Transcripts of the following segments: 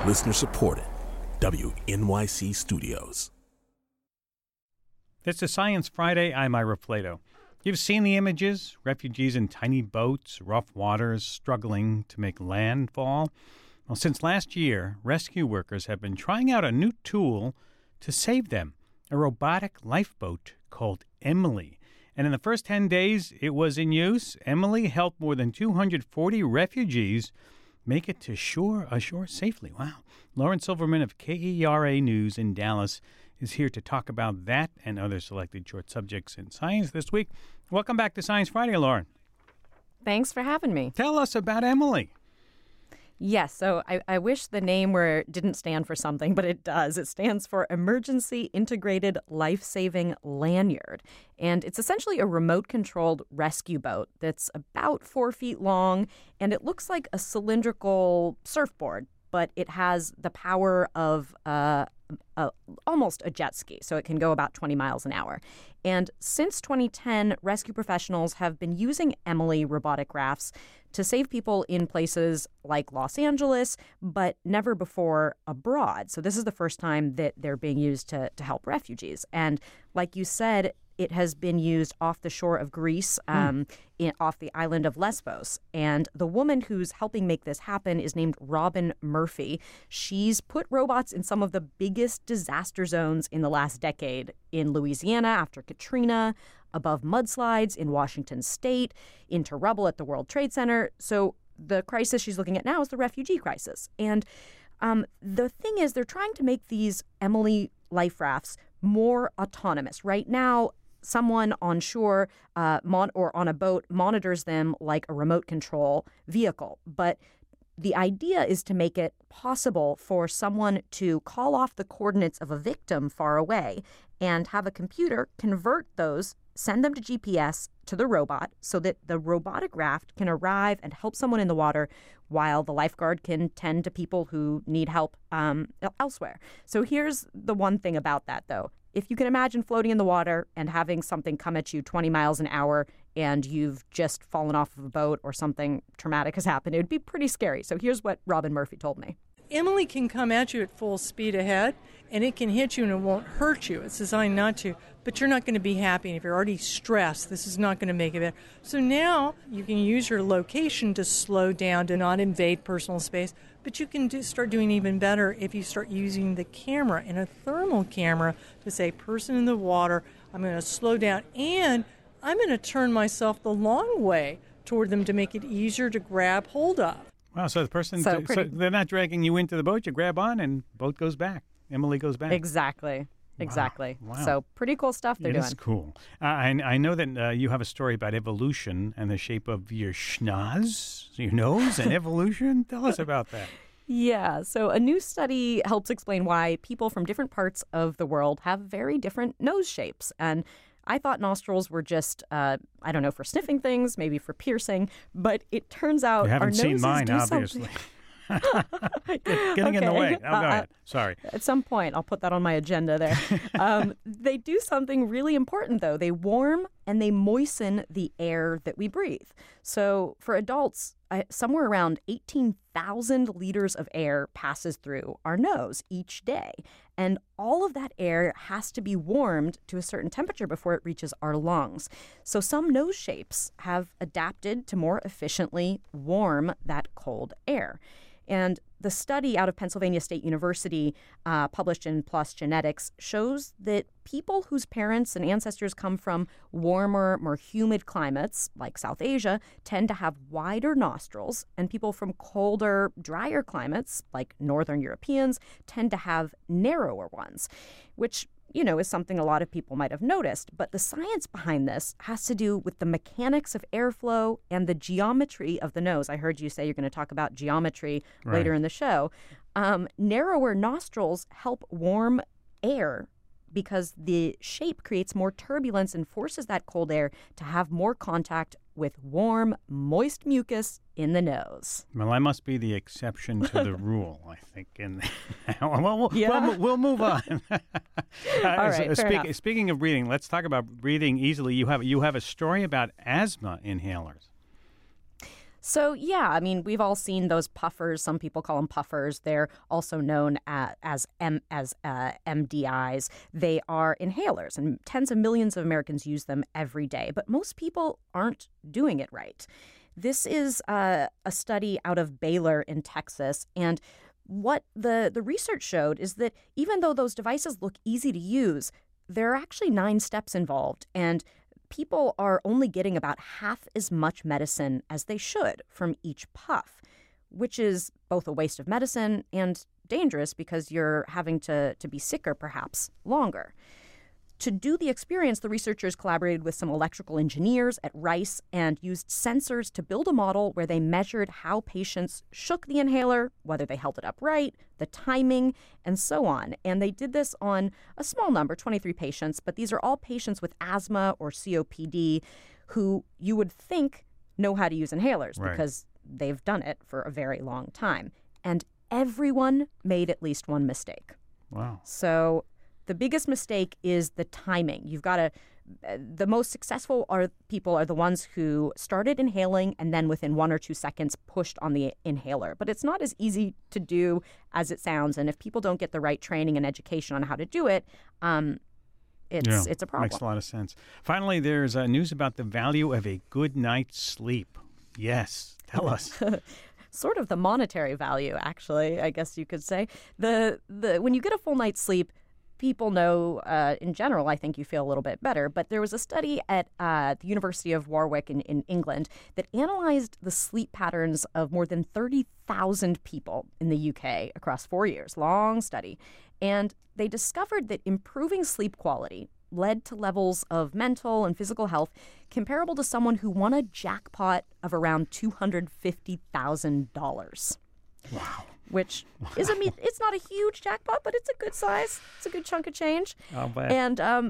Listener supported. WNYC Studios. This is Science Friday. I'm Ira Flato. You've seen the images, refugees in tiny boats, rough waters, struggling to make landfall. Well, since last year, rescue workers have been trying out a new tool to save them, a robotic lifeboat called Emily. And in the first 10 days it was in use, Emily helped more than 240 refugees make it to ashore safely. Wow. Lauren Silverman of KERA News in Dallas is here to talk about that and other selected short subjects in science this week. Welcome back to Science Friday, Lauren. Thanks for having me. Tell us about Emily. Yes, so I wish the name didn't stand for something, but it does. It stands for Emergency Integrated Life-Saving Lanyard. And it's essentially a remote-controlled rescue boat that's about 4 feet long, and it looks like a cylindrical surfboard, but it has the power of almost a jet ski, so it can go about 20 miles an hour. And since 2010, rescue professionals have been using Emily robotic rafts to save people in places like Los Angeles, but never before abroad. So this is the first time that they're being used to help refugees. And like you said, it has been used off the shore of Greece, off the island of Lesbos. And the woman who's helping make this happen is named Robin Murphy. She's put robots in some of the biggest disaster zones in the last decade, in Louisiana after Katrina, above mudslides in Washington State, into rubble at the World Trade Center. So the crisis she's looking at now is the refugee crisis. And the thing is, they're trying to make these Emily life rafts more autonomous. Right now, someone on shore or on a boat monitors them like a remote control vehicle. But the idea is to make it possible for someone to call off the coordinates of a victim far away and have a computer convert those, send them to GPS to the robot so that the robotic raft can arrive and help someone in the water while the lifeguard can tend to people who need help elsewhere. So here's the one thing about that, though. If you can imagine floating in the water and having something come at you 20 miles an hour and you've just fallen off of a boat or something traumatic has happened, it would be pretty scary. So here's what Robin Murphy told me. Emily can come at you at full speed ahead, and it can hit you and it won't hurt you. It's designed not to, but you're not going to be happy. And if you're already stressed, this is not going to make it better. So now you can use your location to slow down, to not invade personal space, but you can start doing even better if you start using the camera and a thermal camera to say, person in the water, I'm going to slow down, and I'm going to turn myself the long way toward them to make it easier to grab hold of. Wow, so the person, so they're not dragging you into the boat, you grab on and boat goes back. Emily goes back. Exactly. Wow. So pretty cool stuff they're doing. It is cool. I know that you have a story about evolution and the shape of your schnoz, your nose, and evolution. Tell us about that. Yeah, so a new study helps explain why people from different parts of the world have very different nose shapes. And I thought nostrils were just, for sniffing things, maybe for piercing, but it turns out you haven't our seen noses mine, do obviously. Something. Getting in the way. Oh, go ahead. Sorry. At some point, I'll put that on my agenda there. They do something really important, though. They warm and they moisten the air that we breathe. So for adults, somewhere around 18,000 liters of air passes through our nose each day. And all of that air has to be warmed to a certain temperature before it reaches our lungs. So some nose shapes have adapted to more efficiently warm that cold air. And the study out of Pennsylvania State University, published in PLOS Genetics, shows that people whose parents and ancestors come from warmer, more humid climates, like South Asia, tend to have wider nostrils, and people from colder, drier climates, like Northern Europeans, tend to have narrower ones, which is something a lot of people might have noticed. But the science behind this has to do with the mechanics of airflow and the geometry of the nose. I heard you say you're going to talk about geometry later in the show. Narrower nostrils help warm air because the shape creates more turbulence and forces that cold air to have more contact with warm, moist mucus in the nose. Well, I must be the exception to the rule, I think. We'll move on. All right, speaking of breathing, let's talk about breathing easily. You have a story about asthma inhalers. So, yeah, I mean, we've all seen those puffers. Some people call them puffers. They're also known as MDIs. They are inhalers, and tens of millions of Americans use them every day. But most people aren't doing it right. This is a study out of Baylor in Texas, and what the research showed is that even though those devices look easy to use, there are actually 9 steps involved, and people are only getting about half as much medicine as they should from each puff, which is both a waste of medicine and dangerous because you're having to be sicker perhaps longer. To do the experience, the researchers collaborated with some electrical engineers at Rice and used sensors to build a model where they measured how patients shook the inhaler, whether they held it upright, the timing, and so on. And they did this on a small number, 23 patients, but these are all patients with asthma or COPD who you would think know how to use inhalers because they've done it for a very long time. And everyone made at least one mistake. Wow. So the biggest mistake is the timing. You've got to, the most successful people are the ones who started inhaling and then within 1 or 2 seconds pushed on the inhaler. But it's not as easy to do as it sounds. And if people don't get the right training and education on how to do it, it's a problem. Makes a lot of sense. Finally, there's news about the value of a good night's sleep. Yes, tell us. Sort of the monetary value, actually, I guess you could say. When you get a full night's sleep, people know, in general, I think you feel a little bit better. But there was a study at the University of Warwick in England that analyzed the sleep patterns of more than 30,000 people in the UK across 4 years. Long study. And they discovered that improving sleep quality led to levels of mental and physical health comparable to someone who won a jackpot of around $250,000. Wow. Which is, it's not a huge jackpot, but it's a good size. It's a good chunk of change. I'll bet. And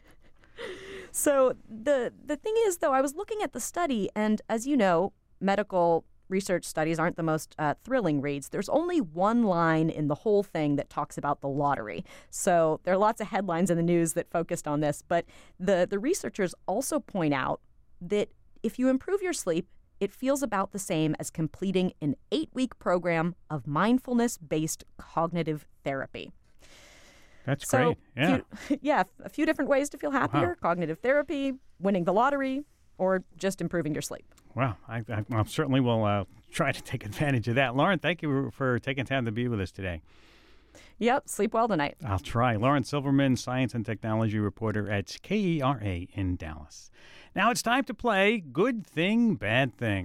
so the thing is, though, I was looking at the study, and as you know, medical research studies aren't the most thrilling reads. There's only one line in the whole thing that talks about the lottery. So there are lots of headlines in the news that focused on this. But the researchers also point out that if you improve your sleep, it feels about the same as completing an 8-week program of mindfulness-based cognitive therapy. That's great. Yeah. A few different ways to feel happier. Wow. Cognitive therapy, winning the lottery, or just improving your sleep. Well, I certainly will try to take advantage of that. Lauren, thank you for taking time to be with us today. Yep, sleep well tonight. I'll try. Lauren Silverman, science and technology reporter at KERA in Dallas. Now it's time to play Good Thing, Bad Thing.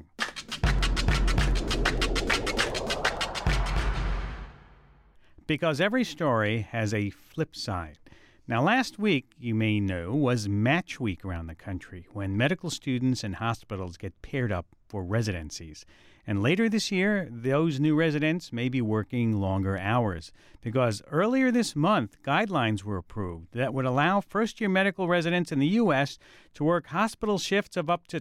Because every story has a flip side. Now, last week, you may know, was Match Week around the country, when medical students and hospitals get paired up for residencies. And later this year, those new residents may be working longer hours, because earlier this month, guidelines were approved that would allow first-year medical residents in the U.S. to work hospital shifts of up to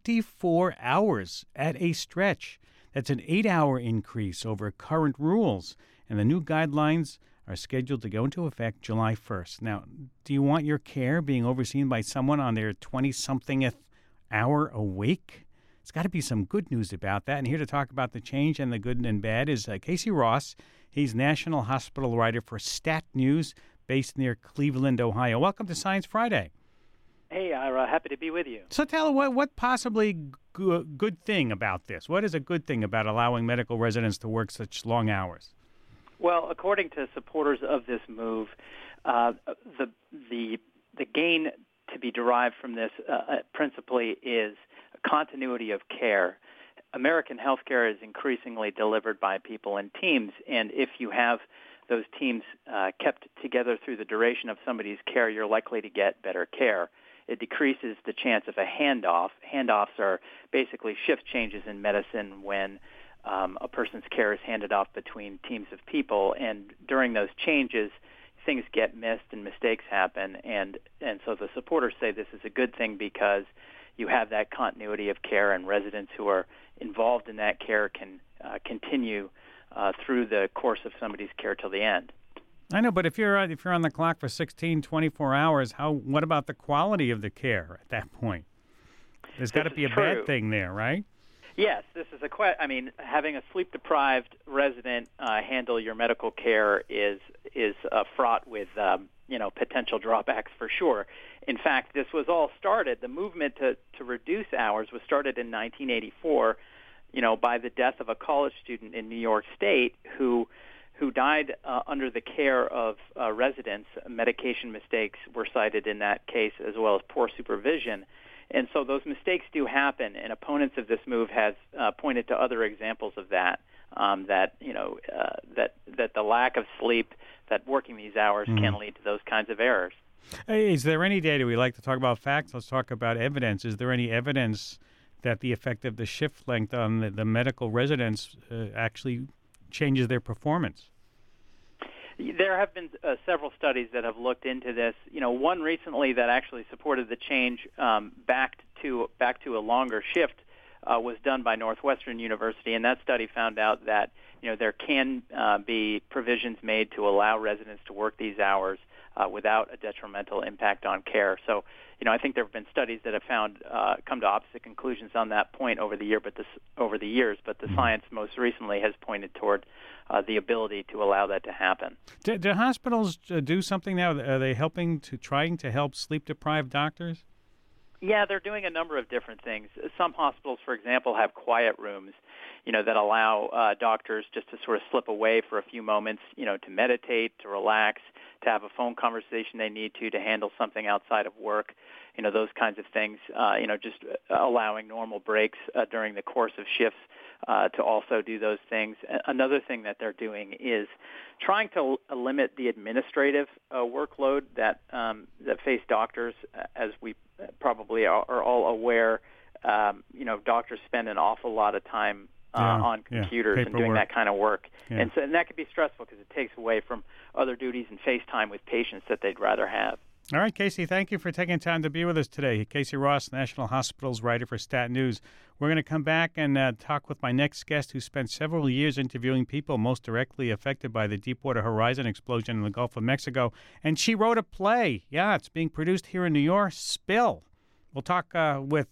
24 hours at a stretch. That's an 8-hour increase over current rules, and the new guidelines are scheduled to go into effect July 1st. Now, do you want your care being overseen by someone on their 20-somethingth hour awake? It's got to be some good news about that. And here to talk about the change and the good and bad is Casey Ross. He's national hospital writer for Stat News, based near Cleveland, Ohio. Welcome to Science Friday. Hey, Ira. Happy to be with you. So tell us, what possibly good thing about this? What is a good thing about allowing medical residents to work such long hours? Well, according to supporters of this move, the gain to be derived from this principally is continuity of care. American healthcare is increasingly delivered by people in teams, and if you have those teams kept together through the duration of somebody's care, you're likely to get better care. It decreases the chance of a handoff. Handoffs are basically shift changes in medicine when a person's care is handed off between teams of people, and during those changes, things get missed and mistakes happen, and so the supporters say this is a good thing because you have that continuity of care, and residents who are involved in that care can continue through the course of somebody's care till the end. I know, but if you're on the clock for 16, 24 hours, what about the quality of the care at that point? There's got to be a bad thing there, right? Yes, this is having a sleep-deprived resident handle your medical care is fraught with potential drawbacks for sure. In fact, this was all started. The movement to reduce hours was started in 1984. By the death of a college student in New York State who died under the care of residents. Medication mistakes were cited in that case, as well as poor supervision. And so those mistakes do happen, and opponents of this move has pointed to other examples of that. That the lack of sleep, that working these hours can lead to those kinds of errors. Hey, is there any data? We like to talk about facts. Let's talk about evidence. Is there any evidence that the effect of the shift length on the medical residents actually changes their performance? There have been several studies that have looked into this. One recently that actually supported the change back to a longer shift was done by Northwestern University, and that study found out that there can be provisions made to allow residents to work these hours without a detrimental impact on care. So, I think there have been studies that have come to opposite conclusions on that point over the years, but the science most recently has pointed toward the ability to allow that to happen. Do hospitals do something now? Are they trying to help sleep-deprived doctors? Yeah, they're doing a number of different things. Some hospitals, for example, have quiet rooms, that allow doctors just to sort of slip away for a few moments, to meditate, to relax, to have a phone conversation they need to handle something outside of work, those kinds of things, just allowing normal breaks during the course of shifts to also do those things. Another thing that they're doing is trying to limit the administrative workload that face doctors. As we probably are all aware, doctors spend an awful lot of time on computers and doing that kind of work. Yeah. And that can be stressful because it takes away from other duties and face time with patients that they'd rather have. All right, Casey, thank you for taking time to be with us today. Casey Ross, National Hospitals writer for Stat News. We're going to come back and talk with my next guest who spent several years interviewing people most directly affected by the Deepwater Horizon explosion in the Gulf of Mexico. And she wrote a play. Yeah, it's being produced here in New York, Spill. We'll talk with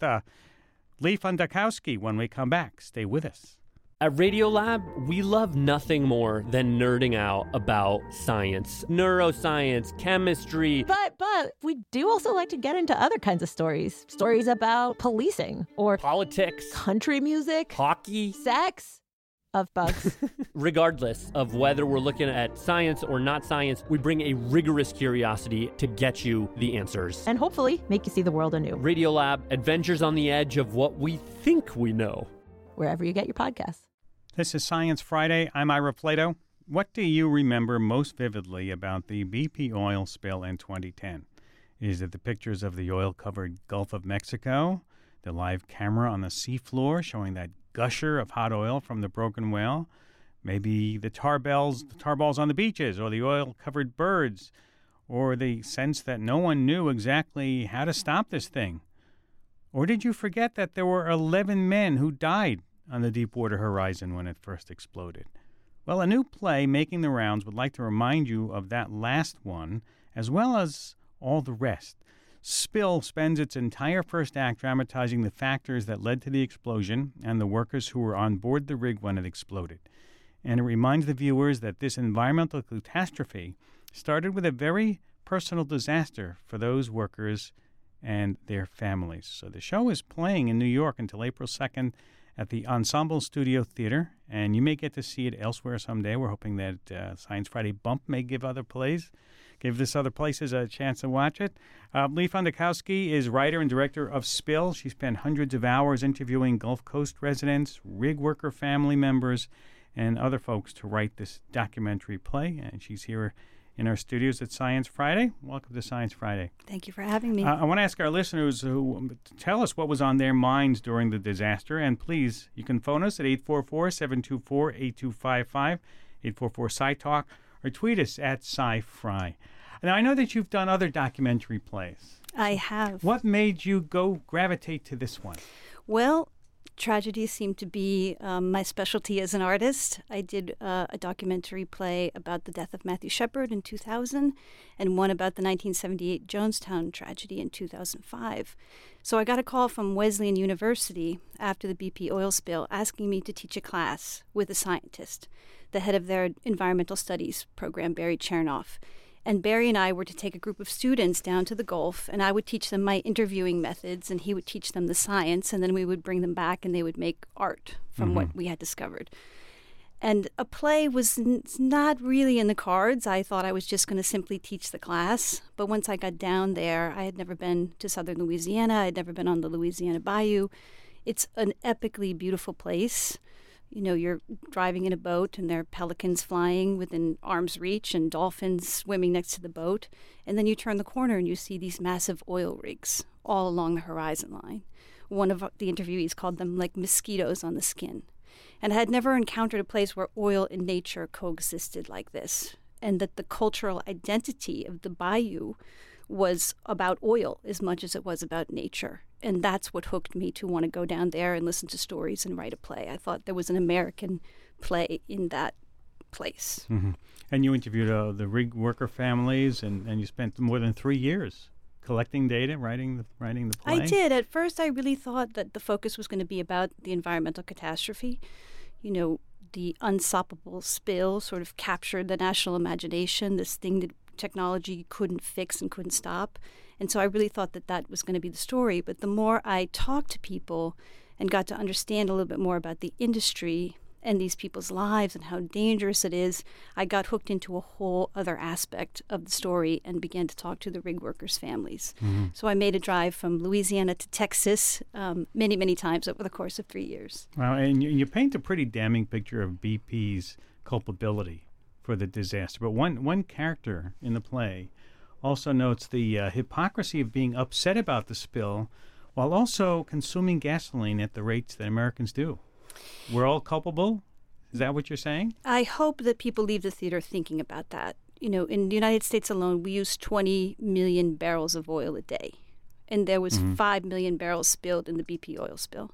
Lee Fundakowski when we come back. Stay with us. At Radiolab, we love nothing more than nerding out about science, neuroscience, chemistry. But we do also like to get into other kinds of stories. Stories about policing or politics, country music, hockey, sex, of bugs. Regardless of whether we're looking at science or not science, we bring a rigorous curiosity to get you the answers. And hopefully make you see the world anew. Radiolab, adventures on the edge of what we think we know. Wherever you get your podcasts. This is Science Friday. I'm Ira Plato. What do you remember most vividly about the BP oil spill in 2010? Is it the pictures of the oil-covered Gulf of Mexico, the live camera on the seafloor showing that gusher of hot oil from the broken well, maybe the tar balls on the beaches, or the oil-covered birds, or the sense that no one knew exactly how to stop this thing? Or did you forget that there were 11 men who died on the Deepwater Horizon when it first exploded? Well, a new play making the rounds would like to remind you of that last one, as well as all the rest. Spill spends its entire first act dramatizing the factors that led to the explosion and the workers who were on board the rig when it exploded. And it reminds the viewers that this environmental catastrophe started with a very personal disaster for those workers and their families. So the show is playing in New York until April 2nd at the Ensemble Studio Theater, and you may get to see it elsewhere someday. We're hoping that Science Friday Bump may give this other places a chance to watch it. Lee Fundakowski is writer and director of Spill. She spent hundreds of hours interviewing Gulf Coast residents, rig worker family members, and other folks to write this documentary play, and she's here in our studios at Science Friday. Welcome to Science Friday. Thank you for having me. I want to ask our listeners to tell us what was on their minds during the disaster. And please, you can phone us at 844-724-8255, 844-SciTalk, or tweet us at SciFri. Now, I know that you've done other documentary plays. I have. What made you gravitate to this one? Well, tragedy seemed to be my specialty as an artist. I did a documentary play about the death of Matthew Shepard in 2000 and one about the 1978 Jonestown tragedy in 2005. So I got a call from Wesleyan University after the BP oil spill asking me to teach a class with a scientist, the head of their environmental studies program, Barry Chernoff. And Barry and I were to take a group of students down to the Gulf, and I would teach them my interviewing methods, and he would teach them the science, and then we would bring them back, and they would make art from what we had discovered. And a play was not really in the cards. I thought I was just going to simply teach the class. But once I got down there, I had never been to southern Louisiana. I had never been on the Louisiana Bayou. It's an epically beautiful place. You know, you're driving in a boat and there are pelicans flying within arm's reach and dolphins swimming next to the boat. And then you turn the corner and you see these massive oil rigs all along the horizon line. One of the interviewees called them like mosquitoes on the skin. And I had never encountered a place where oil and nature coexisted like this, and that the cultural identity of the bayou was about oil as much as it was about nature. And that's what hooked me to want to go down there and listen to stories and write a play. I thought there was an American play in that place. Mm-hmm. And you interviewed the rig worker families, and you spent more than 3 years collecting data, writing the play? I did. At first, I really thought that the focus was going to be about the environmental catastrophe. You know, the unstoppable spill sort of captured the national imagination, this thing that technology couldn't fix and couldn't stop. And so I really thought that that was going to be the story. But the more I talked to people and got to understand a little bit more about the industry and these people's lives and how dangerous it is, I got hooked into a whole other aspect of the story and began to talk to the rig workers' families. Mm-hmm. So I made a drive from Louisiana to Texas many, many times over the course of 3 years. Wow, and you paint a pretty damning picture of BP's culpability for the disaster. But one character in the play also notes the hypocrisy of being upset about the spill while also consuming gasoline at the rates that Americans do. We're all culpable? Is that what you're saying? I hope that people leave the theater thinking about that. You know, in the United States alone, we use 20 million barrels of oil a day. And there was 5 million barrels spilled in the BP oil spill.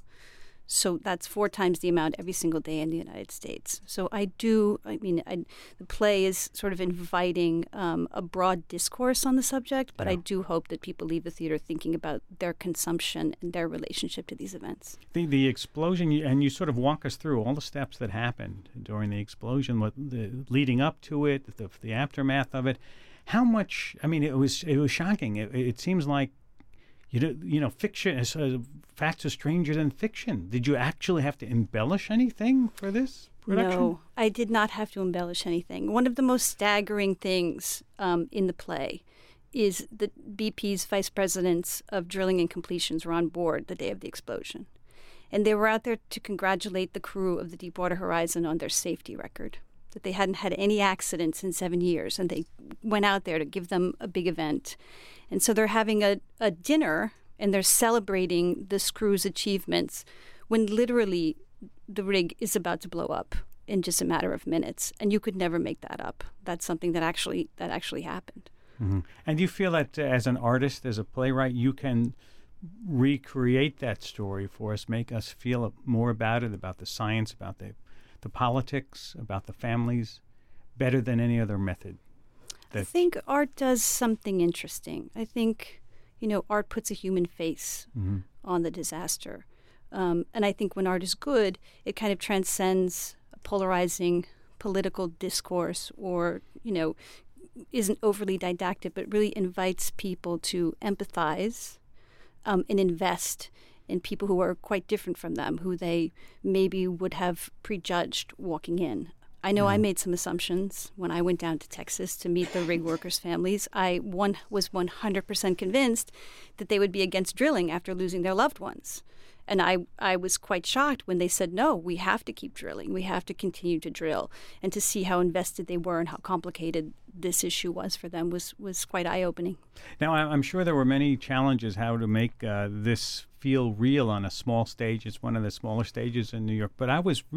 So that's 4 times the amount every single day in the United States. So the play is sort of inviting a broad discourse on the subject, but I do hope that people leave the theater thinking about their consumption and their relationship to these events. The explosion, and you sort of walk us through all the steps that happened during the explosion, leading up to it, the aftermath of it. How much, it was shocking. It seems like fiction, facts are stranger than fiction. Did you actually have to embellish anything for this production? No, I did not have to embellish anything. One of the most staggering things in the play is that BP's vice presidents of drilling and completions were on board the day of the explosion. And they were out there to congratulate the crew of the Deepwater Horizon on their safety record, that they hadn't had any accidents in 7 years, and they went out there to give them a big event. And so they're having a dinner, and they're celebrating this crew's achievements when literally the rig is about to blow up in just a matter of minutes. And you could never make that up. That's something that actually happened. Mm-hmm. And do you feel that as an artist, as a playwright, you can recreate that story for us, make us feel more about it, about the science, about the politics, about the families, better than any other method? I think art does something interesting. I think, art puts a human face on the disaster. And I think when art is good, it kind of transcends a polarizing political discourse or, isn't overly didactic, but really invites people to empathize and invest in people who are quite different from them, who they maybe would have prejudged walking in. I know I made some assumptions when I went down to Texas to meet the rig workers' families. I was 100% convinced that they would be against drilling after losing their loved ones. And I was quite shocked when they said, no, we have to keep drilling. We have to continue to drill. And to see how invested they were and how complicated this issue was for them was quite eye-opening. Now, I'm sure there were many challenges how to make this feel real on a small stage. It's one of the smaller stages in New York. But I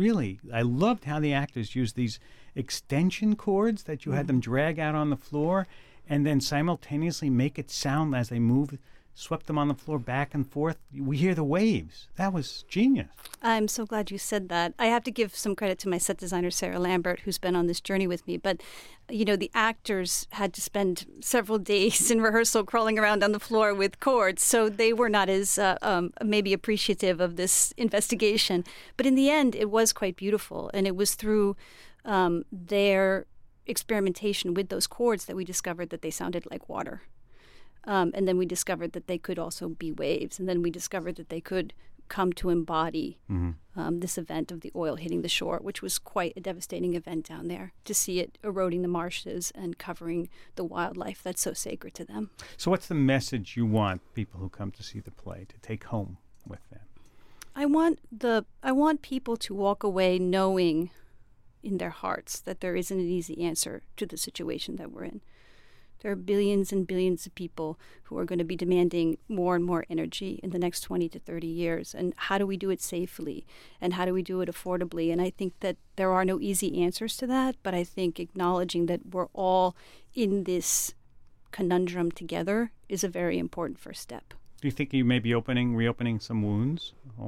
loved how the actors used these extension cords that you had them drag out on the floor and then simultaneously make it sound as they move swept them on the floor back and forth. We hear the waves. That was genius. I'm so glad you said that. I have to give some credit to my set designer, Sarah Lambert, who's been on this journey with me. But, the actors had to spend several days in rehearsal crawling around on the floor with cords, so they were not as maybe appreciative of this investigation. But in the end, it was quite beautiful, and it was through their experimentation with those cords that we discovered that they sounded like water. And then we discovered that they could also be waves. And then we discovered that they could come to embody this event of the oil hitting the shore, which was quite a devastating event down there, to see it eroding the marshes and covering the wildlife that's so sacred to them. So what's the message you want people who come to see the play to take home with them? I want people to walk away knowing in their hearts that there isn't an easy answer to the situation that we're in. There are billions and billions of people who are going to be demanding more and more energy in the next 20 to 30 years. And how do we do it safely? And how do we do it affordably? And I think that there are no easy answers to that, but I think acknowledging that we're all in this conundrum together is a very important first step. Do you think you may be reopening some wounds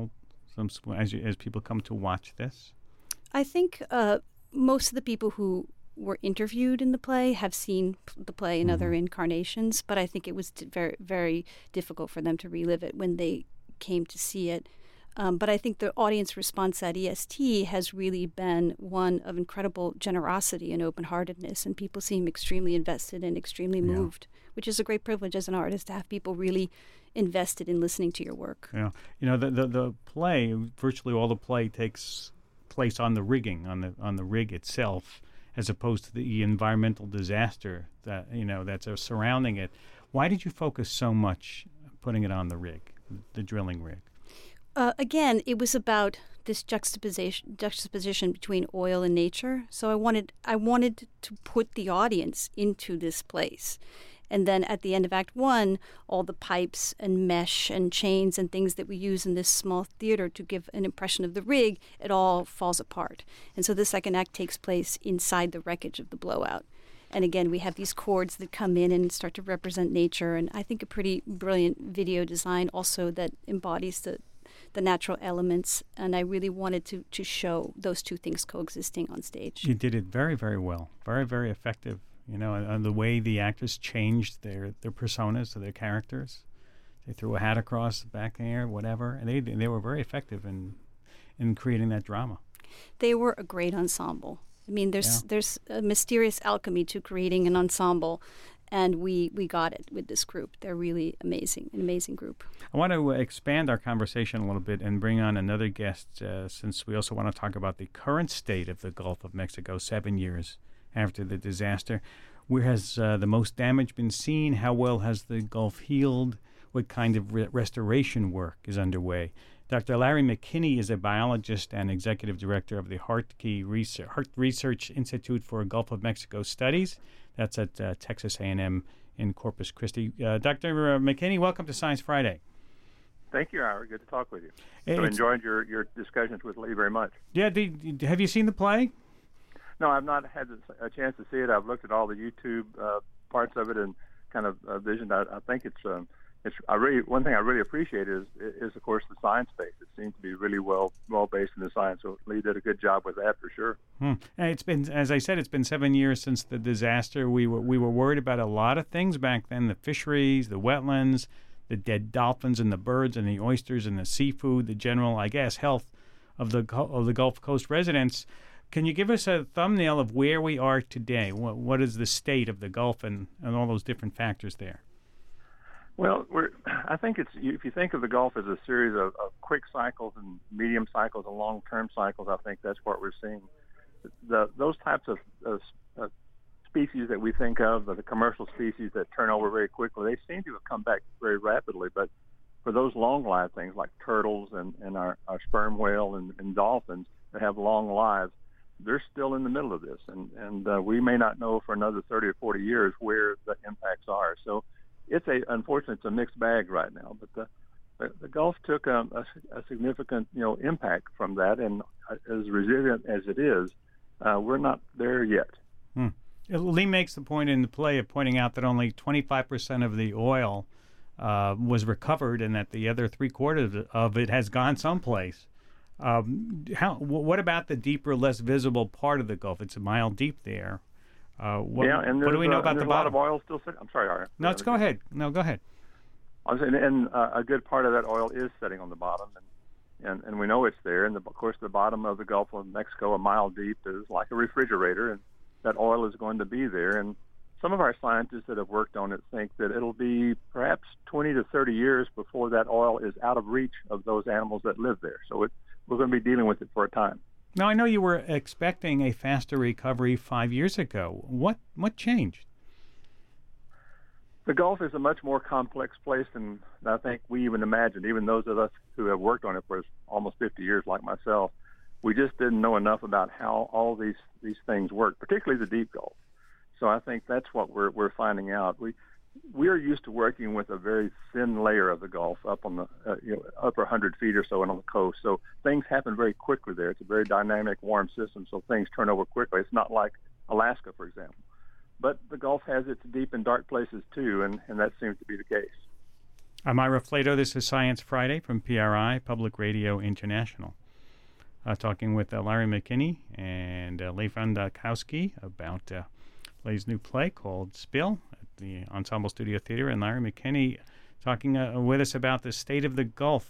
as people come to watch this? I think most of the people who were interviewed in the play have seen the play in other incarnations, but I think it was very, very difficult for them to relive it when they came to see it. But I think the audience response at EST has really been one of incredible generosity and open-heartedness, and people seem extremely invested and extremely moved, which is a great privilege as an artist to have people really invested in listening to your work. Yeah, the play, virtually all the play takes place on the rigging, on the rig itself, as opposed to the environmental disaster that's surrounding it. Why did you focus so much putting it on the rig, the drilling rig? Again, it was about this juxtaposition between oil and nature. So I wanted to put the audience into this place. And then at the end of Act 1, all the pipes and mesh and chains and things that we use in this small theater to give an impression of the rig, it all falls apart. And so the second act takes place inside the wreckage of the blowout. And again, we have these cords that come in and start to represent nature. And I think a pretty brilliant video design also that embodies the natural elements. And I really wanted to show those two things coexisting on stage. You did it very, very well. Very, very effective. And the way the actors changed their personas to their characters. They threw a hat across the back there, whatever. And they were very effective in creating that drama. They were a great ensemble. I mean, there's a mysterious alchemy to creating an ensemble, and we got it with this group. They're really amazing, an amazing group. I want to expand our conversation a little bit and bring on another guest, since we also want to talk about the current state of the Gulf of Mexico 7 years after the disaster. Where has the most damage been seen? How well has the Gulf healed? What kind of restoration work is underway? Dr. Larry McKinney is a biologist and executive director of the Heart Research Institute for Gulf of Mexico Studies. That's at Texas A&M in Corpus Christi. Dr. McKinney, welcome to Science Friday. Thank you, Howard. Good to talk with you. I enjoyed your discussions with Lee very much. Yeah, have you sone the play? No, I've not had a chance to see it. I've looked at all the YouTube parts of it and kind of visioned. I think it's one thing I really appreciate is of course the science base. It seems to be really well based in the science. So Lee did a good job with that for sure. And it's been, as I said, it's been 7 years since the disaster. We were worried about a lot of things back then: the fisheries, the wetlands, the dead dolphins and the birds and the oysters and the seafood, the general, I guess, health of the Gulf Coast residents. Can you give us a thumbnail of where we are today? What is the state of the Gulf and all those different factors there? Well, I think if you think of the Gulf as a series of quick cycles and medium cycles and long-term cycles, I think that's what we're seeing. Those types of species that we think of, the commercial species that turn over very quickly, they seem to have come back very rapidly. But for those long-lived things like turtles and our sperm whale and dolphins that have long lives, they're still in the middle of this, and we may not know for another 30 or 40 years where the impacts are. So unfortunately, it's a mixed bag right now. But the Gulf took a significant impact from that, and as resilient as it is, we're not there yet. Lee makes the point in the play of pointing out that only 25% of the oil was recovered and that the other 3/4 of it has gone someplace. What about the deeper, less visible part of the Gulf? It's a mile deep there. What do we know about the bottom? A lot of oil still sitting. I'm sorry, Art. No, go ahead. No, go ahead. I was saying, and a good part of that oil is sitting on the bottom, and we know it's there. And of course, the bottom of the Gulf of Mexico, a mile deep, is like a refrigerator, and that oil is going to be there. And some of our scientists that have worked on it think that it'll be perhaps 20 to 30 years before that oil is out of reach of those animals that live there. So we're going to be dealing with it for a time. Now, I know you were expecting a faster recovery 5 years ago. What changed? The Gulf is a much more complex place than I think we even imagined. Even those of us who have worked on it for almost 50 years, like myself, we just didn't know enough about how all these things work, particularly the deep Gulf. So I think that's what we're finding out. We are used to working with a very thin layer of the Gulf up on the upper 100 feet or so and on the coast. So things happen very quickly there. It's a very dynamic, warm system, so things turn over quickly. It's not like Alaska, for example. But the Gulf has its deep and dark places, too, and that seems to be the case. I'm Ira Flato. This is Science Friday from PRI, Public Radio International. Talking with Larry McKinney and Leif Andakowski about Lay's new play called Spill at the Ensemble Studio Theater, and Larry McKinney talking with us about the state of the Gulf.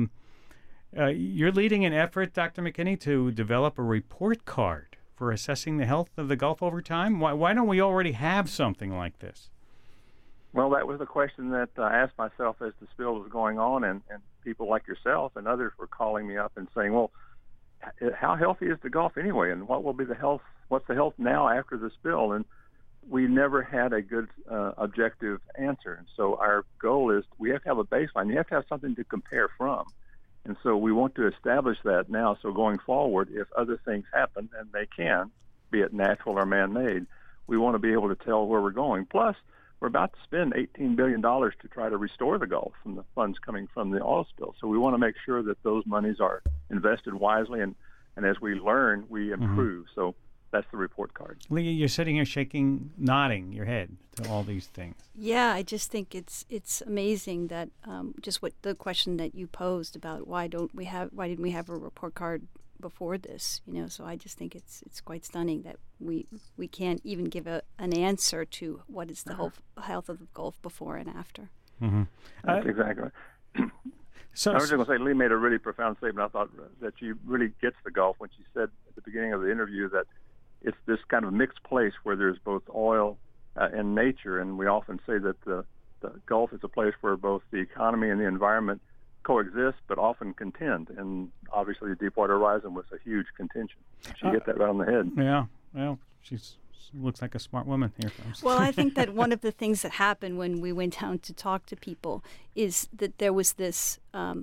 You're leading an effort, Dr. McKinney, to develop a report card for assessing the health of the Gulf over time. Why don't we already have something like this? Well, that was the question that I asked myself as the spill was going on, and people like yourself and others were calling me up and saying, well, how healthy is the Gulf anyway, and what will be the health? What's the health now after the spill? And we never had a good objective answer. And so our goal is we have to have a baseline. You have to have something to compare from. And so we want to establish that now. So going forward, if other things happen, and they can, be it natural or man-made, we want to be able to tell where we're going. Plus, we're about to spend $18 billion to try to restore the Gulf from the funds coming from the oil spill. So we want to make sure that those monies are invested wisely, and as we learn, we improve. So that's the report card. Lee, you're sitting here nodding your head to all these things. Yeah, I just think it's amazing that just what the question that you posed about why didn't we have a report card before this? So I just think it's quite stunning that we can't even give an answer to what is the whole health of the Gulf before and after. Mm-hmm. That's exactly. So I was just going to say, Lee made a really profound statement. I thought that she really gets the Gulf when she said at the beginning of the interview that it's this kind of mixed place where there's both oil and nature, and we often say that the Gulf is a place where both the economy and the environment coexist, but often contend. And obviously, the Deepwater Horizon was a huge contention. She hit that right on the head. Yeah, well, she looks like a smart woman here. Well, I think that one of the things that happened when we went down to talk to people is that there was this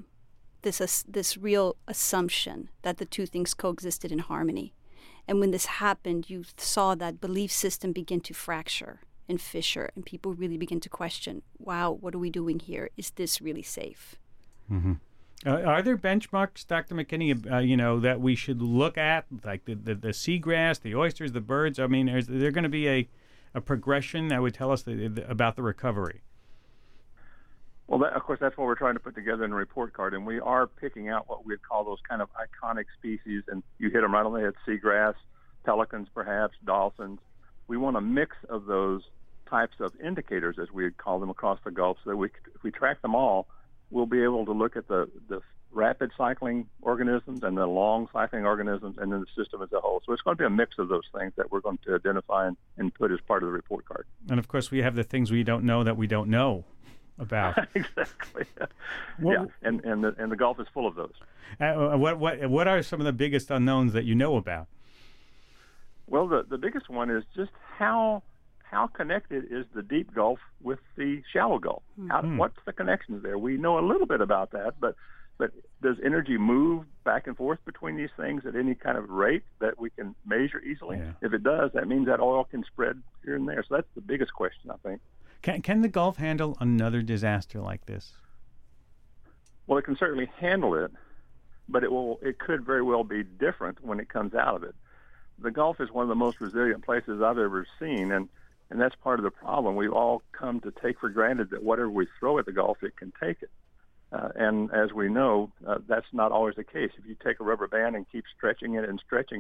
real assumption that the two things coexisted in harmony. And when this happened, you saw that belief system begin to fracture and fissure, and people really begin to question, wow, what are we doing here? Is this really safe? Mm-hmm. Are there benchmarks, Dr. McKinney, that we should look at, like the seagrass, the oysters, the birds? I mean, is there going to be a progression that would tell us about the recovery? Well, of course, that's what we're trying to put together in a report card, and we are picking out what we'd call those kind of iconic species, and you hit them right on the head: seagrass, pelicans, perhaps, dolphins. We want a mix of those types of indicators, as we'd call them, across the Gulf, so that if we track them all, we'll be able to look at the rapid cycling organisms and the long cycling organisms and then the system as a whole. So it's going to be a mix of those things that we're going to identify and put as part of the report card. And, of course, we have the things we don't know that we don't know about. Exactly. Yeah, and the Gulf is full of those. What are some of the biggest unknowns that you know about? Well, the biggest one is just how connected is the deep Gulf with the shallow Gulf? What's the connections there? We know a little bit about that, but does energy move back and forth between these things at any kind of rate that we can measure easily? Yeah. If it does, that means that oil can spread here and there. So that's the biggest question, I think. Can the Gulf handle another disaster like this? Well, it can certainly handle it, but it could very well be different when it comes out of it. The Gulf is one of the most resilient places I've ever seen, and And that's part of the problem. We've all come to take for granted that whatever we throw at the Gulf, it can take it. And as we know, that's not always the case. If you take a rubber band and keep stretching it,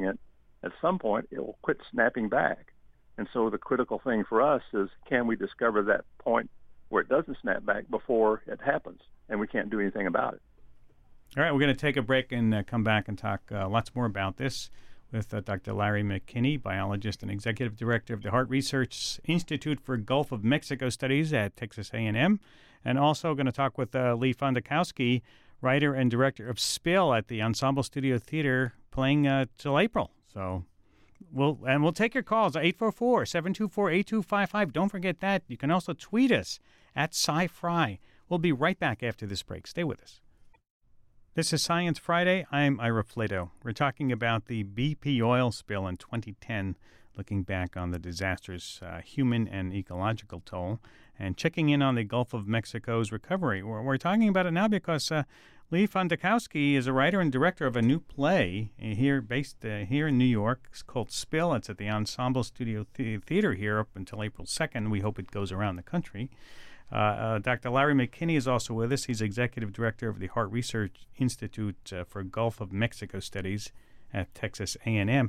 at some point it will quit snapping back. And so the critical thing for us is, can we discover that point where it doesn't snap back before it happens? And we can't do anything about it. All right, we're going to take a break and come back and talk lots more about this with Dr. Larry McKinney, biologist and executive director of the Hart Research Institute for Gulf of Mexico Studies at Texas A&M. And also going to talk with Lee Fandakowski, writer and director of Spill at the Ensemble Studio Theater, playing till April. So we'll take your calls, 844-724-8255. Don't forget that. You can also tweet us at SciFri. We'll be right back after this break. Stay with us. This is Science Friday. I'm Ira Flatow. We're talking about the BP oil spill in 2010, looking back on the disaster's human and ecological toll, and checking in on the Gulf of Mexico's recovery. We're talking about it now because Lee Fandakowski is a writer and director of a new play based here in New York. It's called Spill. It's at the Ensemble Studio Theater here up until April 2nd. We hope it goes around the country. Dr. Larry McKinney is also with us. He's executive director of the Hart Research Institute for Gulf of Mexico Studies at Texas A&M.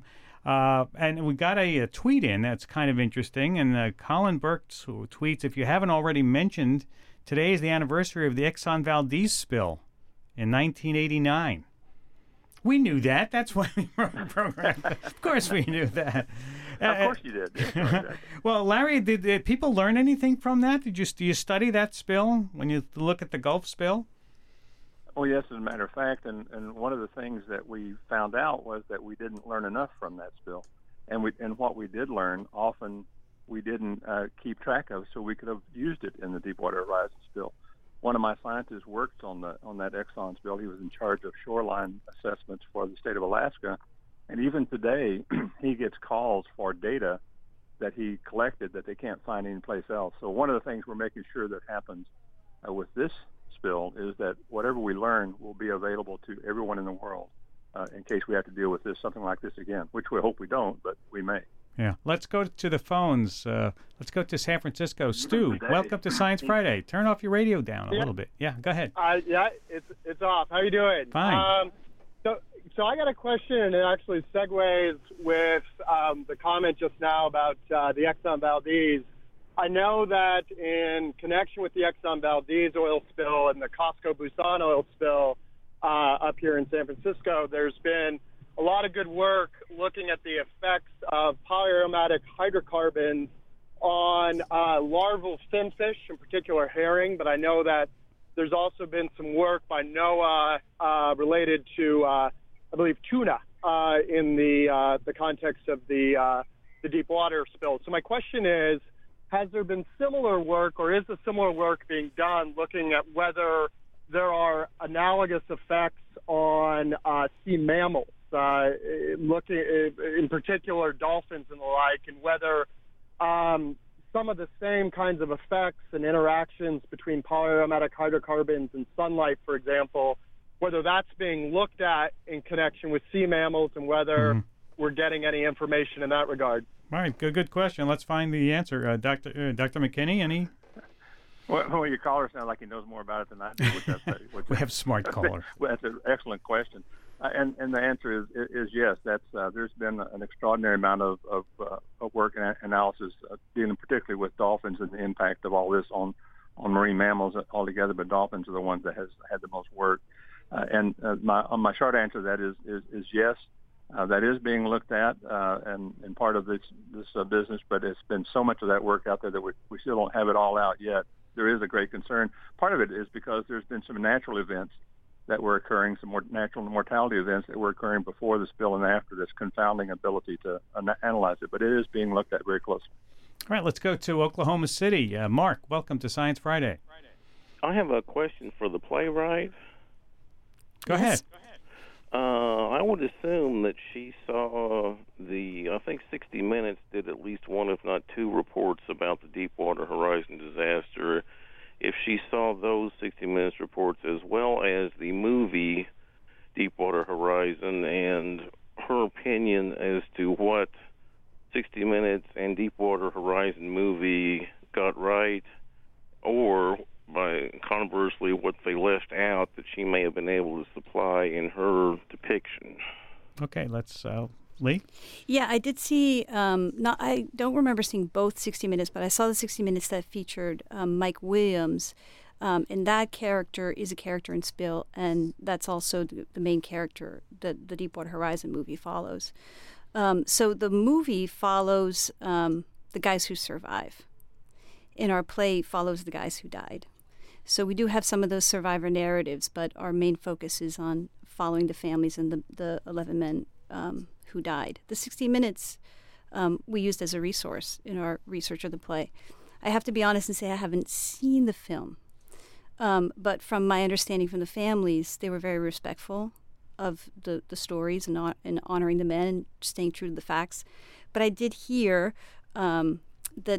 And we got a tweet in that's kind of interesting. And Colin Burke tweets, if you haven't already mentioned, today is the anniversary of the Exxon Valdez spill in 1989. We knew that. That's why we wrote the program. Of course we knew that. Of course you did. Yeah, well, Larry, did people learn anything from that? Do you study that spill when you look at the Gulf spill? Oh, yes, as a matter of fact. And one of the things that we found out was that we didn't learn enough from that spill. And what we did learn, often we didn't keep track of, so we could have used it in the Deepwater Horizon spill. One of my scientists worked on that Exxon spill. He was in charge of shoreline assessments for the state of Alaska. And even today, he gets calls for data that he collected that they can't find anyplace else. So one of the things we're making sure that happens with this spill is that whatever we learn will be available to everyone in the world in case we have to deal with something like this again, which we hope we don't, but we may. Yeah. Let's go to the phones. Let's go to San Francisco. Stu, welcome to Science Friday. Turn off your radio down a little bit. Yeah, go ahead. Yeah, it's off. How you doing? Fine. So I got a question, and it actually segues with the comment just now about the Exxon Valdez. I know that in connection with the Exxon Valdez oil spill and the Costco Busan oil spill up here in San Francisco, there's been a lot of good work looking at the effects of polyaromatic hydrocarbons on larval finfish, in particular herring, but I know that there's also been some work by NOAA related to, I believe, tuna in the context of the Deepwater spill. So my question is, has there been similar work, or is the similar work being done looking at whether there are analogous effects on sea mammals, looking in particular dolphins and the like, and whether some of the same kinds of effects and interactions between polyaromatic hydrocarbons and sunlight, for example, whether that's being looked at in connection with sea mammals and whether we're getting any information in that regard? All right, good question. Let's find the answer. Dr. McKinney, any? Well, your caller sounds like he knows more about it than I do. We have smart callers. Well, that's an excellent question. And the answer is yes. That's there's been an extraordinary amount of work and analysis dealing particularly with dolphins and the impact of all this on marine mammals altogether. But dolphins are the ones that has had the most work. And my short answer to that is yes. That is being looked at and part of this business. But it's been so much of that work out there that we still don't have it all out yet. There is a great concern. Part of it is because there's been some natural events that were occurring, some more natural mortality events that were occurring before the spill and after this confounding ability to analyze it. But it is being looked at very closely. All right, let's go to Oklahoma City. Mark, welcome to Science Friday. I have a question for the playwright. Go ahead. I would assume that she saw I think 60 Minutes did at least one, if not two, reports about the Deepwater Horizon disaster. If she saw those 60 Minutes reports as well as the movie Deepwater Horizon, and her opinion as to what 60 Minutes and Deepwater Horizon movie got right, or by conversely what they left out that she may have been able to supply in her depiction. Okay, let's Lee? Yeah, I did see, I don't remember seeing both 60 Minutes, but I saw the 60 Minutes that featured Mike Williams, and that character is a character in Spill, and that's also the main character that the Deepwater Horizon movie follows. So the movie follows the guys who survive. And our play follows the guys who died. So we do have some of those survivor narratives, but our main focus is on following the families and the 11 men who died. The 60 Minutes we used as a resource in our research of the play. I have to be honest and say I haven't seen the film. But from my understanding from the families, they were very respectful of the stories and honoring the men and staying true to the facts. But I did hear that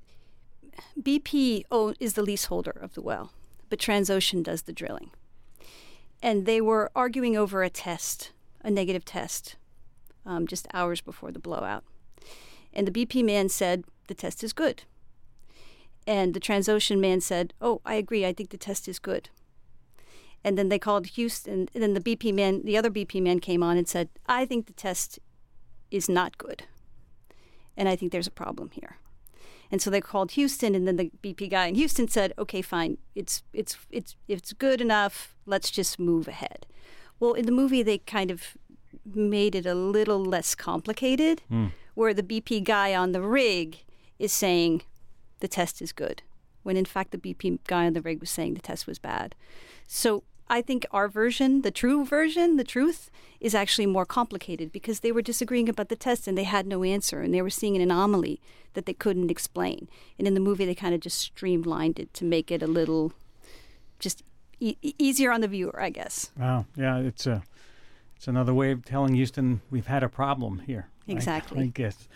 BP is the leaseholder of the well, but Transocean does the drilling. And they were arguing over a negative test, just hours before the blowout. And the BP man said, the test is good. And the Transocean man said, oh, I agree, I think the test is good. And then they called Houston, and then the other BP man came on and said, I think the test is not good. And I think there's a problem here. And so they called Houston, and then the BP guy in Houston said, okay, fine, it's good enough, let's just move ahead. Well, in the movie, they kind of made it a little less complicated, where the BP guy on the rig is saying the test is good, when in fact the BP guy on the rig was saying the test was bad. So I think our version, the truth, is actually more complicated because they were disagreeing about the test and they had no answer and they were seeing an anomaly that they couldn't explain. And in the movie, they kind of just streamlined it to make it a little just easier on the viewer, I guess. Wow. Yeah, it's another way of telling Houston we've had a problem here. Exactly. I guess.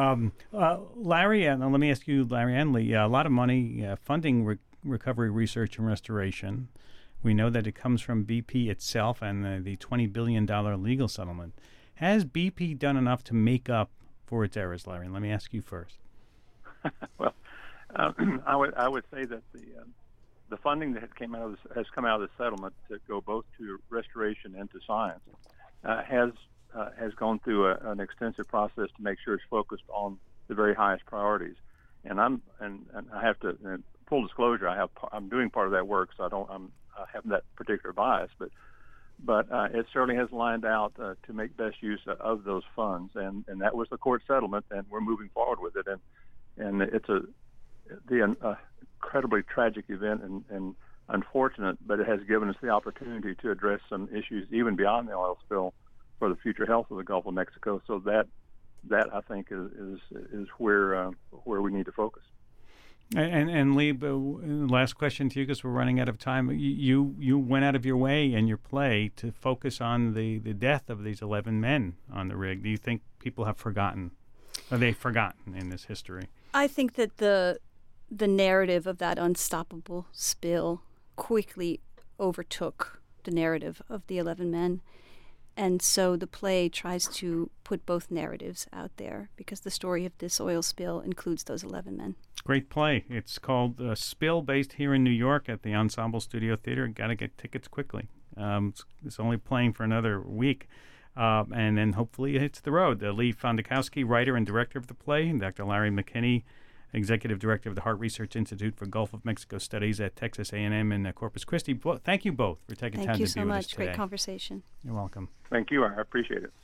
Larry, let me ask you, Larry and Lee, a lot of money funding recovery, research, and restoration. We know that it comes from BP itself and the $20 billion legal settlement. Has BP done enough to make up for its errors, Larry? And let me ask you first. Well, I would say that the funding that has come out of the settlement to go both to restoration and to science has gone through an extensive process to make sure it's focused on the very highest priorities. And I have to full disclosure, I'm doing part of that work, so I have that particular bias, but it certainly has lined out to make best use of those funds, and that was the court settlement, and we're moving forward with it, and it's the incredibly tragic event and unfortunate, but it has given us the opportunity to address some issues even beyond the oil spill for the future health of the Gulf of Mexico. So that I think is where we need to focus. And Lee, last question to you because we're running out of time. You went out of your way in your play to focus on the death of these 11 men on the rig. Do you think people have forgotten? Are they forgotten in this history? I think that the narrative of that unstoppable spill quickly overtook the narrative of the 11 men. And so the play tries to put both narratives out there because the story of this oil spill includes those 11 men. Great play. It's called Spill, based here in New York at the Ensemble Studio Theater. Got to get tickets quickly. It's only playing for another week. And then hopefully it hits the road. Lee Fondakowski, writer and director of the play, and Dr. Larry McKinney, executive director of the Hart Research Institute for Gulf of Mexico Studies at Texas A&M in Corpus Christi. Thank you both for taking time to be with us today. Thank you so much. Great conversation. You're welcome. Thank you. I appreciate it.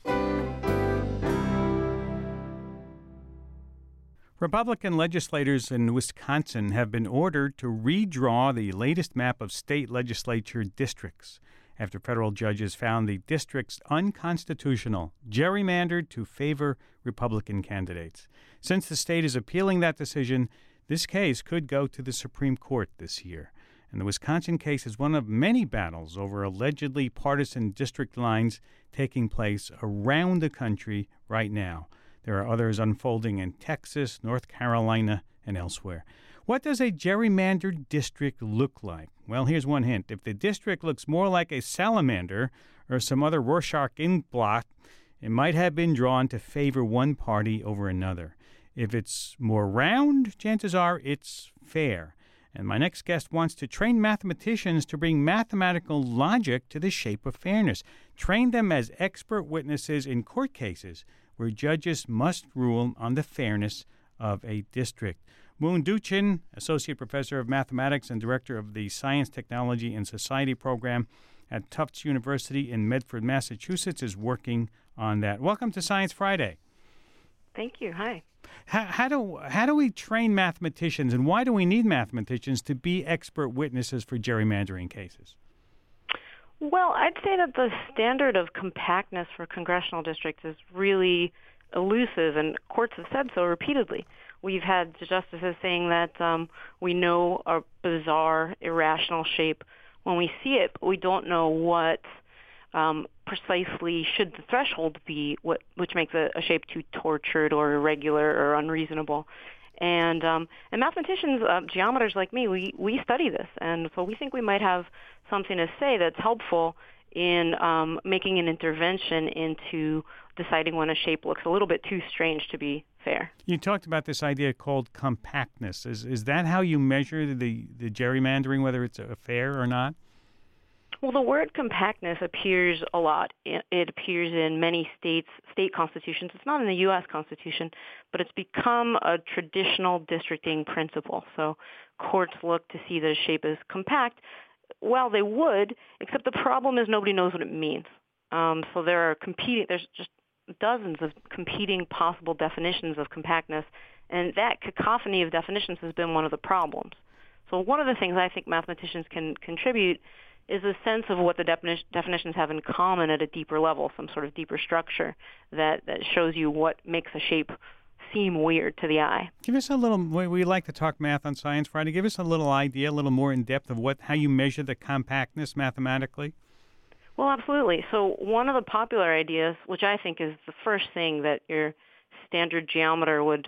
Republican legislators in Wisconsin have been ordered to redraw the latest map of state legislature districts after federal judges found the districts unconstitutional, gerrymandered to favor Republican candidates. Since the state is appealing that decision, this case could go to the Supreme Court this year. And the Wisconsin case is one of many battles over allegedly partisan district lines taking place around the country right now. There are others unfolding in Texas, North Carolina, and elsewhere. What does a gerrymandered district look like? Well, here's one hint. If the district looks more like a salamander or some other Rorschach ink blot, it might have been drawn to favor one party over another. If it's more round, chances are it's fair. And my next guest wants to train mathematicians to bring mathematical logic to the shape of fairness. Train them as expert witnesses in court cases where judges must rule on the fairness of a district. Moon Duchin, Associate Professor of Mathematics and Director of the Science, Technology, and Society Program at Tufts University in Medford, Massachusetts, is working on that. Welcome to Science Friday. Thank you. Hi. How do we train mathematicians, and why do we need mathematicians to be expert witnesses for gerrymandering cases? Well, I'd say that the standard of compactness for congressional districts is really elusive, and courts have said so repeatedly. We've had justices saying that we know a bizarre, irrational shape when we see it, but we don't know what precisely should the threshold be, which makes a shape too tortured or irregular or unreasonable. And mathematicians, geometers like me, we study this, and so we think we might have something to say that's helpful in making an intervention into deciding when a shape looks a little bit too strange to be fair. You talked about this idea called compactness. Is that how you measure the gerrymandering, whether it's fair or not? Well, the word compactness appears a lot. It appears in many state constitutions. It's not in the U.S. Constitution, but it's become a traditional districting principle. So courts look to see that a shape is compact. Well, they would, except the problem is nobody knows what it means. So there's just dozens of competing possible definitions of compactness, and that cacophony of definitions has been one of the problems. So one of the things I think mathematicians can contribute is a sense of what the definitions have in common at a deeper level, some sort of deeper structure that shows you what makes a shape seem weird to the eye. Give us a little, we like to talk math on Science Friday. Give us a little idea, a little more in depth of how you measure the compactness mathematically. Well, absolutely. So one of the popular ideas, which I think is the first thing that your standard geometer would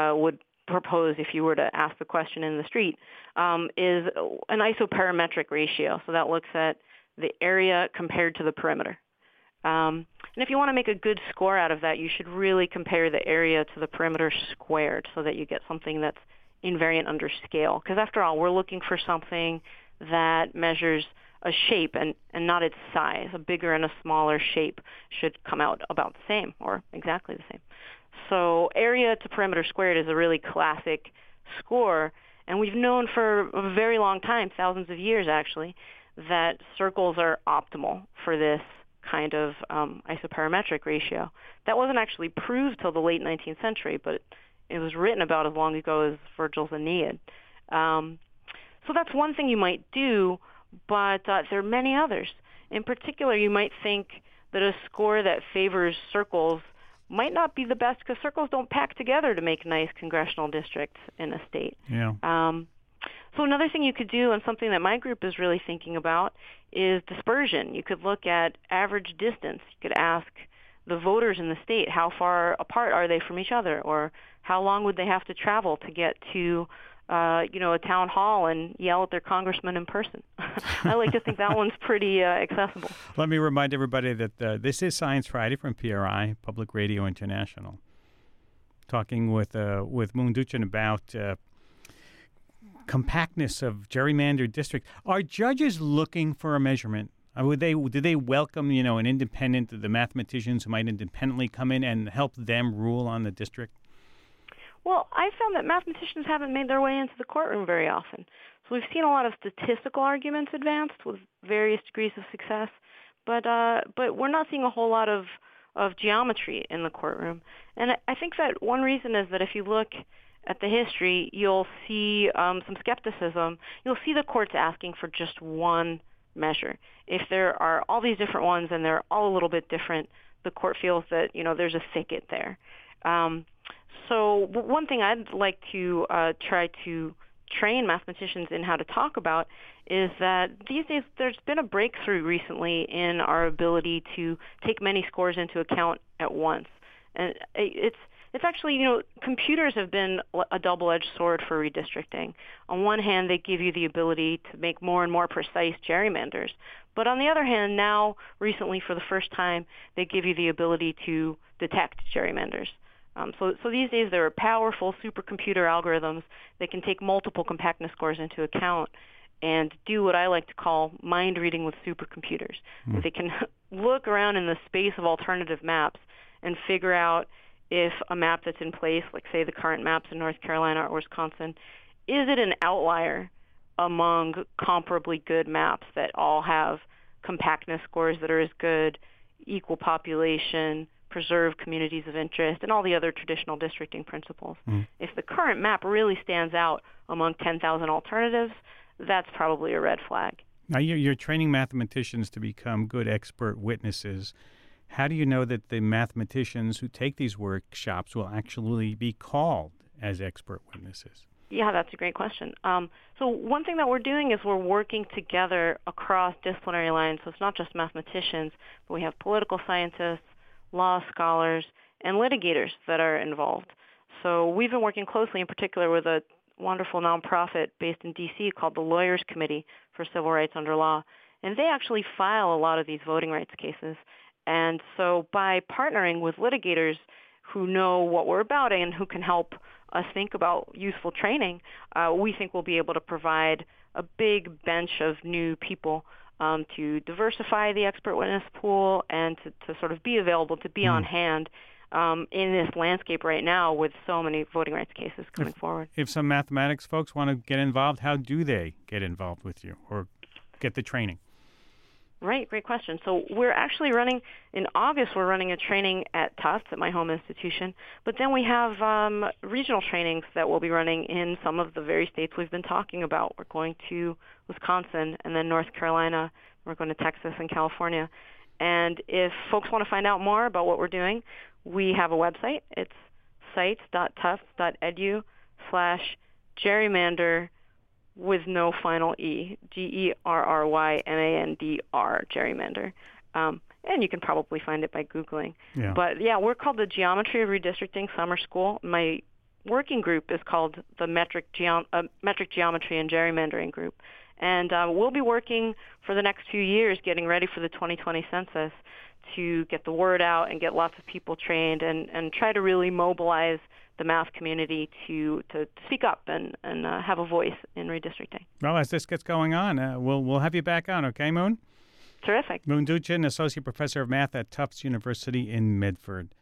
propose if you were to ask the question in the street, is an isoperimetric ratio. So that looks at the area compared to the perimeter. And if you want to make a good score out of that, you should really compare the area to the perimeter squared so that you get something that's invariant under scale. Because after all, we're looking for something that measures a shape and not its size. A bigger and a smaller shape should come out about the same or exactly the same. So area to perimeter squared is a really classic score, and we've known for a very long time, thousands of years actually, that circles are optimal for this kind of isoperimetric ratio. That wasn't actually proved till the late 19th century, but it was written about as long ago as Virgil's Aeneid. So that's one thing you might do, but there are many others. In particular, you might think that a score that favors circles might not be the best because circles don't pack together to make nice congressional districts in a state. Yeah. So another thing you could do, and something that my group is really thinking about, is dispersion. You could look at average distance. You could ask the voters in the state how far apart are they from each other, or how long would they have to travel to get to a town hall and yell at their congressman in person. I like to think that one's pretty accessible. Let me remind everybody that this is Science Friday from PRI, Public Radio International. Talking with Moon Duchin about compactness of gerrymandered districts. Are judges looking for a measurement? Do they welcome, an independent, the mathematicians who might independently come in and help them rule on the district? Well, I found that mathematicians haven't made their way into the courtroom very often. So we've seen a lot of statistical arguments advanced with various degrees of success, but we're not seeing a whole lot of geometry in the courtroom. And I think that one reason is that if you look at the history, you'll see some skepticism. You'll see the courts asking for just one measure. If there are all these different ones and they're all a little bit different, the court feels that, there's a thicket there. So one thing I'd like to try to train mathematicians in how to talk about is that these days there's been a breakthrough recently in our ability to take many scores into account at once. And it's it's actually, computers have been a double-edged sword for redistricting. On one hand, they give you the ability to make more and more precise gerrymanders. But on the other hand, now, recently, for the first time, they give you the ability to detect gerrymanders. So these days, there are powerful supercomputer algorithms that can take multiple compactness scores into account and do what I like to call mind reading with supercomputers. They can look around in the space of alternative maps and figure out if a map that's in place, like say the current maps in North Carolina or Wisconsin, is it an outlier among comparably good maps that all have compactness scores that are as good, equal population, preserve communities of interest, and all the other traditional districting principles. If the current map really stands out among 10,000 alternatives, that's probably a red flag. Now, you're training mathematicians to become good expert witnesses. How do you know that the mathematicians who take these workshops will actually be called as expert witnesses? Yeah, that's a great question. So one thing that we're doing is we're working together across disciplinary lines. So it's not just mathematicians, but we have political scientists, law scholars, and litigators that are involved. So we've been working closely in particular with a wonderful nonprofit based in D.C. called the Lawyers Committee for Civil Rights Under Law. And they actually file a lot of these voting rights cases. And so by partnering with litigators who know what we're about and who can help us think about useful training, we think we'll be able to provide a big bench of new people to diversify the expert witness pool and to sort of be available, to be on hand in this landscape right now with so many voting rights cases coming forward. If some mathematics folks want to get involved, how do they get involved with you or get the training? Right, great question. So we're actually running, in August, we're running a training at Tufts, at my home institution, but then we have regional trainings that we'll be running in some of the very states we've been talking about. We're going to Wisconsin and then North Carolina. We're going to Texas and California. And if folks want to find out more about what we're doing, we have a website. It's sites.tufts.edu/gerrymander with no final E, GERRYMANDR, gerrymander. And you can probably find it by Googling. Yeah. But yeah, we're called the Geometry of Redistricting Summer School. My working group is called the Metric Geometry and Gerrymandering Group. And we'll be working for the next few years getting ready for the 2020 census to get the word out and get lots of people trained and try to really mobilize the math community to speak up and have a voice in redistricting. Well, as this gets going on, we'll have you back on, okay, Moon? Terrific. Moon Duchin, Associate Professor of Math at Tufts University in Medford.